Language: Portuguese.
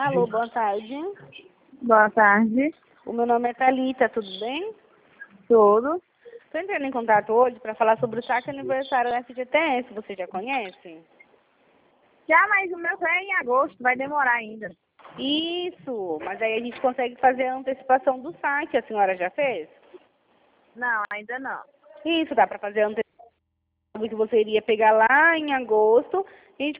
Alô, boa tarde. Boa tarde. O meu nome é Thalita, tudo bem? Tudo? Estou entrando em contato hoje para falar sobre o saque aniversário da FGTS. Você já conhece? Já, mas o meu é em agosto, vai demorar ainda. Isso, mas aí a gente consegue fazer a antecipação do saque. A senhora já fez? Não, ainda não. Isso, dá para fazer a antecipação que você iria pegar lá em agosto. E a gente